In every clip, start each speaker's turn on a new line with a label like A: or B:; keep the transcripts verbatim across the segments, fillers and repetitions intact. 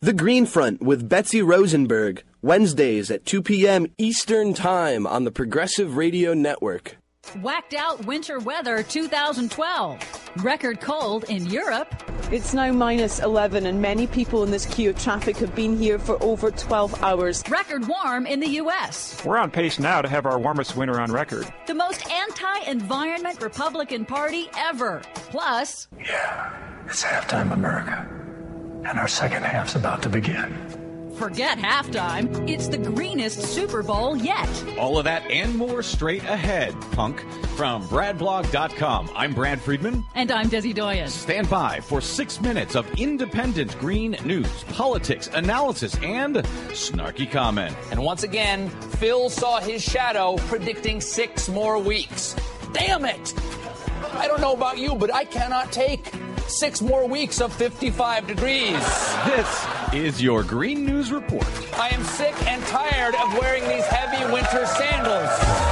A: The Green Front with Betsy Rosenberg, Wednesdays at two p.m. Eastern Time on the Progressive Radio Network.
B: Whacked out winter weather two thousand twelve. Record cold in Europe.
C: It's now minus eleven and many people in this queue of traffic have been here for over twelve hours.
B: Record warm in the U S.
D: We're on pace now to have our warmest winter on record.
B: The most anti-environment Republican Party ever. Plus...
E: Yeah, it's halftime America. And our second half's about to begin.
B: Forget halftime. It's the greenest Super Bowl yet.
F: All of that and more straight ahead, punk. From brad blog dot com, I'm Brad Friedman.
B: And I'm Desi Doyen.
F: Stand by for six minutes of independent green news, politics, analysis, and snarky comment.
G: And once again, Phil saw his shadow predicting six more weeks. Damn it! I don't know about you, but I cannot take six more weeks of fifty-five degrees.
F: This is your Green News Report.
G: I am sick and tired of wearing these heavy winter sandals.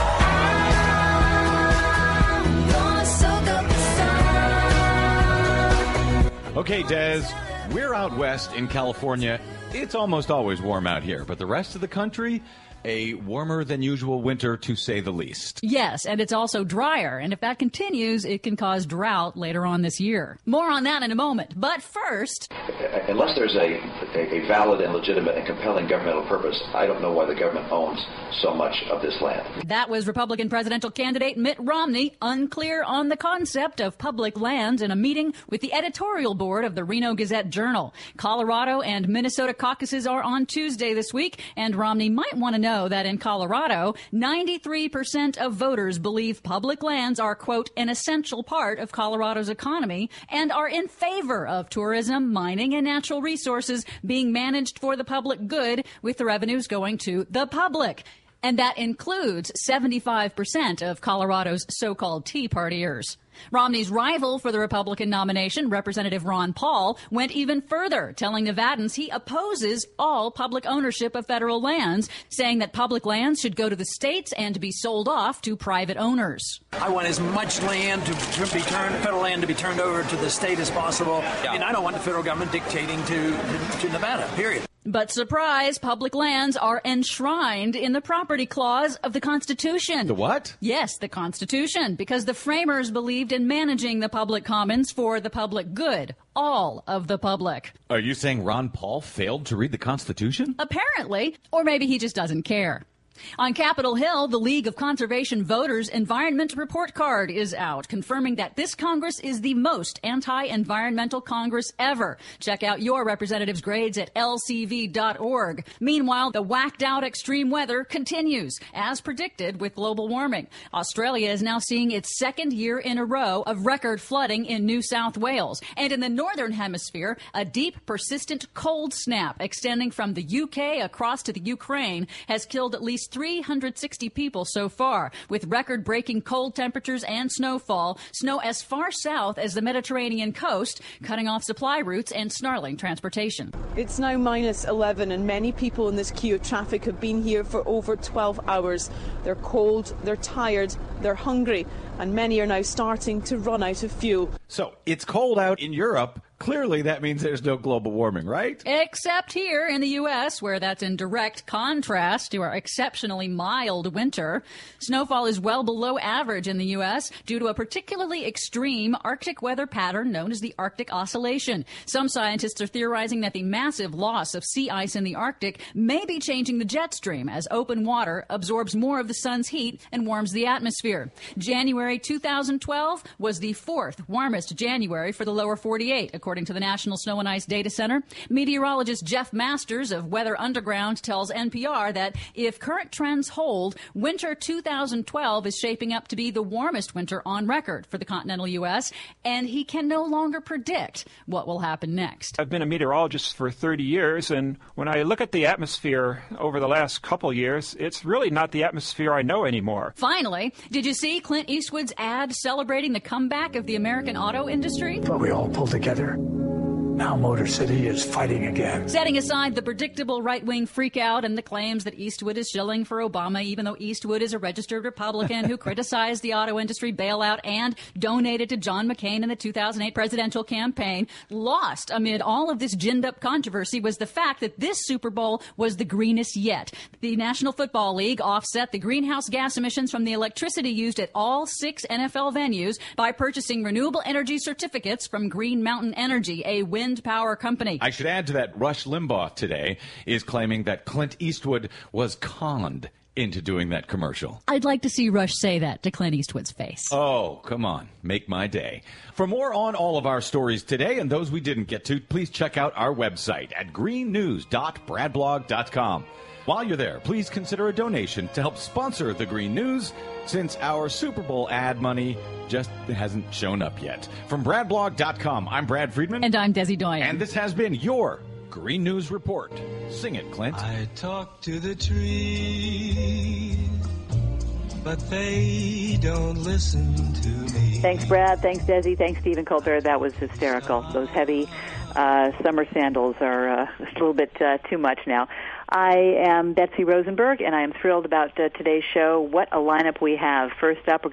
F: Okay, Des, we're out west in California. It's almost always warm out here, but the rest of the country, a warmer than usual winter, to say the least.
B: Yes, and it's also drier, and if that continues, it can cause drought later on this year. More on that in a moment, but first...
H: Unless there's a, a, a valid and legitimate and compelling governmental purpose, I don't know why the government owns so much of this land.
B: That was Republican presidential candidate Mitt Romney, unclear on the concept of public lands in a meeting with the editorial board of the Reno Gazette-Journal. Colorado and Minnesota caucuses are on Tuesday this week, and Romney might want to know Know that in Colorado, ninety-three percent of voters believe public lands are, quote, an essential part of Colorado's economy and are in favor of tourism, mining, and natural resources being managed for the public good, with the revenues going to the public. And that includes seventy-five percent of Colorado's so-called Tea Partiers. Romney's rival for the Republican nomination, Representative Ron Paul, went even further, telling Nevadans he opposes all public ownership of federal lands, saying that public lands should go to the states and be sold off to private owners.
I: I want as much land to, to be turned, federal land to be turned over to the state as possible, yeah. And I don't want the federal government dictating to, to, to Nevada, period.
B: But surprise, public lands are enshrined in the property clause of the Constitution.
F: The what?
B: Yes, the Constitution, because the framers believed in managing the public commons for the public good, all of the public.
F: Are you saying Ron Paul failed to read the Constitution?
B: Apparently, or maybe he just doesn't care. On Capitol Hill, the League of Conservation Voters Environment Report Card is out, confirming that this Congress is the most anti-environmental Congress ever. Check out your representative's grades at L C V dot org. Meanwhile, the whacked-out extreme weather continues, as predicted with global warming. Australia is now seeing its second year in a row of record flooding in New South Wales. And in the Northern Hemisphere, a deep, persistent cold snap extending from the U K across to the Ukraine has killed at least three hundred sixty people so far, with record-breaking cold temperatures and snowfall, snow as far south as the Mediterranean coast, cutting off supply routes and snarling transportation.
C: It's now minus eleven and many people in this queue of traffic have been here for over twelve hours. They're cold, they're tired, they're hungry, and many are now starting to run out of fuel.
F: So it's cold out in Europe. Clearly, that means there's no global warming, right?
B: Except here in the U S, where that's in direct contrast to our exceptionally mild winter. Snowfall is well below average in the U S due to a particularly extreme Arctic weather pattern known as the Arctic Oscillation. Some scientists are theorizing that the massive loss of sea ice in the Arctic may be changing the jet stream as open water absorbs more of the sun's heat and warms the atmosphere. January two thousand twelve was the fourth warmest January for the lower forty-eight, according According to the National Snow and Ice Data Center. Meteorologist Jeff Masters of Weather Underground tells N P R that if current trends hold, winter two thousand twelve is shaping up to be the warmest winter on record for the continental U S, and he can no longer predict what will happen next.
D: I've been a meteorologist for thirty years, and when I look at the atmosphere over the last couple years, it's really not the atmosphere I know anymore.
B: Finally, did you see Clint Eastwood's ad celebrating the comeback of the American auto industry?
E: But we all pull together, now Motor City is fighting again.
B: Setting aside the predictable right-wing freakout and the claims that Eastwood is shilling for Obama, even though Eastwood is a registered Republican who criticized the auto industry bailout and donated to John McCain in the two thousand eight presidential campaign, lost amid all of this ginned-up controversy was the fact that this Super Bowl was the greenest yet. The National Football League offset the greenhouse gas emissions from the electricity used at all six N F L venues by purchasing renewable energy certificates from Green Mountain Energy, a wind power company.
F: I should add to that, Rush Limbaugh today is claiming that Clint Eastwood was conned into doing that commercial.
B: I'd like to see Rush say that to Clint Eastwood's face.
F: Oh, come on. Make my day. For more on all of our stories today and those we didn't get to, please check out our website at green news dot brad blog dot com. While you're there, please consider a donation to help sponsor the Green News, since our Super Bowl ad money just hasn't shown up yet. From brad blog dot com, I'm Brad Friedman.
B: And I'm Desi Doyen.
F: And this has been your Green News Report. Sing it, Clint.
J: I talk to the trees, but they don't listen to me.
K: Thanks, Brad. Thanks, Desi. Thanks, Stephen Colbert. That was hysterical. Those heavy uh, summer sandals are uh, a little bit uh, too much now. I am Betsy Rosenberg, and I am thrilled about uh, today's show. What a lineup we have. First up, we're